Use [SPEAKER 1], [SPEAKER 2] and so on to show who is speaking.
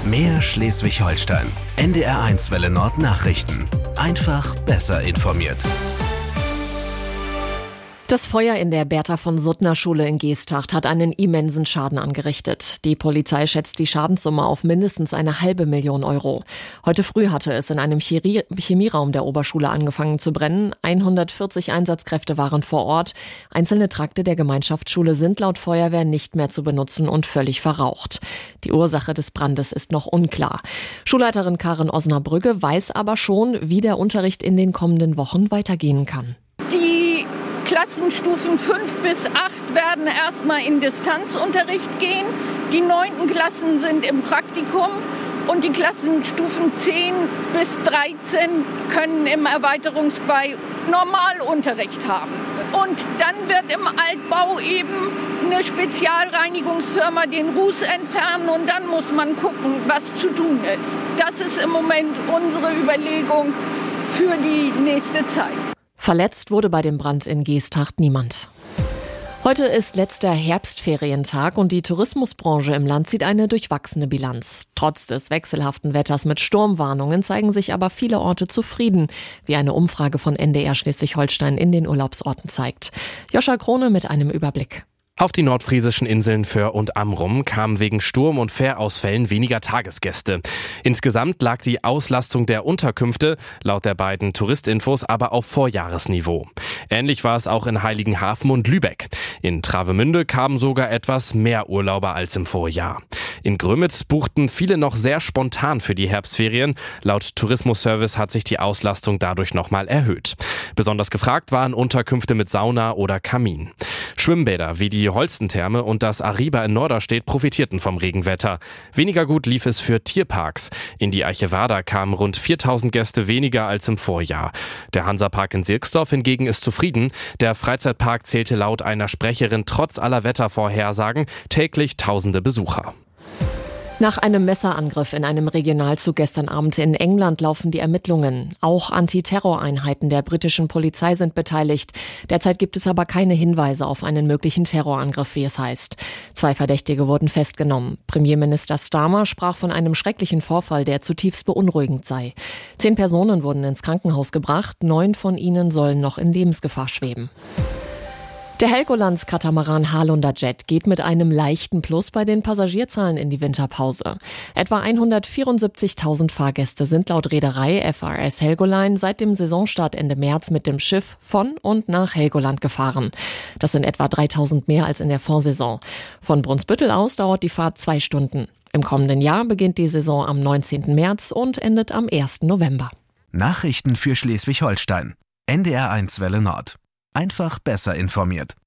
[SPEAKER 1] Mehr Schleswig-Holstein. NDR1 Welle Nord Nachrichten. Einfach besser informiert.
[SPEAKER 2] Das Feuer in der Bertha-von-Suttner-Schule in Geesthacht hat einen immensen Schaden angerichtet. Die Polizei schätzt die Schadenssumme auf mindestens 500.000 Euro. Heute früh hatte es in einem Chemieraum der Oberschule angefangen zu brennen. 140 Einsatzkräfte waren vor Ort. Einzelne Trakte der Gemeinschaftsschule sind laut Feuerwehr nicht mehr zu benutzen und völlig verraucht. Die Ursache des Brandes ist noch unklar. Schulleiterin Karin Osnabrügge weiß aber schon, wie der Unterricht in den kommenden Wochen weitergehen kann.
[SPEAKER 3] Klassenstufen 5 bis 8 werden erstmal in Distanzunterricht gehen. Die 9. Klassen sind im Praktikum und die Klassenstufen 10 bis 13 können im Erweiterungsbei Normalunterricht haben. Und dann wird im Altbau eben eine Spezialreinigungsfirma den Ruß entfernen und dann muss man gucken, was zu tun ist. Das ist im Moment unsere Überlegung für die nächste Zeit.
[SPEAKER 2] Verletzt wurde bei dem Brand in Geesthacht niemand. Heute ist letzter Herbstferientag und die Tourismusbranche im Land zieht eine durchwachsene Bilanz. Trotz des wechselhaften Wetters mit Sturmwarnungen zeigen sich aber viele Orte zufrieden, wie eine Umfrage von NDR Schleswig-Holstein in den Urlaubsorten zeigt. Joscha Krone mit einem Überblick.
[SPEAKER 4] Auf die nordfriesischen Inseln Föhr und Amrum kamen wegen Sturm- und Fährausfällen weniger Tagesgäste. Insgesamt lag die Auslastung der Unterkünfte laut der beiden Touristinfos aber auf Vorjahresniveau. Ähnlich war es auch in Heiligenhafen und Lübeck. In Travemünde kamen sogar etwas mehr Urlauber als im Vorjahr. In Grömitz buchten viele noch sehr spontan für die Herbstferien. Laut Tourismusservice hat sich die Auslastung dadurch nochmal erhöht. Besonders gefragt waren Unterkünfte mit Sauna oder Kamin. Schwimmbäder wie die Holstentherme und das Ariba in Norderstedt profitierten vom Regenwetter. Weniger gut lief es für Tierparks. In die Eichewada kamen rund 4.000 Gäste weniger als im Vorjahr. Der Hansapark in Sirksdorf hingegen ist zufrieden. Der Freizeitpark zählte laut einer Sprecherin trotz aller Wettervorhersagen täglich tausende Besucher.
[SPEAKER 2] Nach einem Messerangriff in einem Regionalzug gestern Abend in England laufen die Ermittlungen. Auch Antiterroreinheiten der britischen Polizei sind beteiligt. Derzeit gibt es aber keine Hinweise auf einen möglichen Terrorangriff, wie es heißt. 2 Verdächtige wurden festgenommen. Premierminister Starmer sprach von einem schrecklichen Vorfall, der zutiefst beunruhigend sei. 10 Personen wurden ins Krankenhaus gebracht, 9 von ihnen sollen noch in Lebensgefahr schweben. Der Helgolands-Katamaran Halunder Jet geht mit einem leichten Plus bei den Passagierzahlen in die Winterpause. Etwa 174.000 Fahrgäste sind laut Reederei FRS Helgoland seit dem Saisonstart Ende März mit dem Schiff von und nach Helgoland gefahren. Das sind etwa 3.000 mehr als in der Vorsaison. Von Brunsbüttel aus dauert die Fahrt 2 Stunden. Im kommenden Jahr beginnt die Saison am 19. März und endet am 1. November.
[SPEAKER 1] Nachrichten für Schleswig-Holstein. NDR1 Welle Nord. Einfach besser informiert.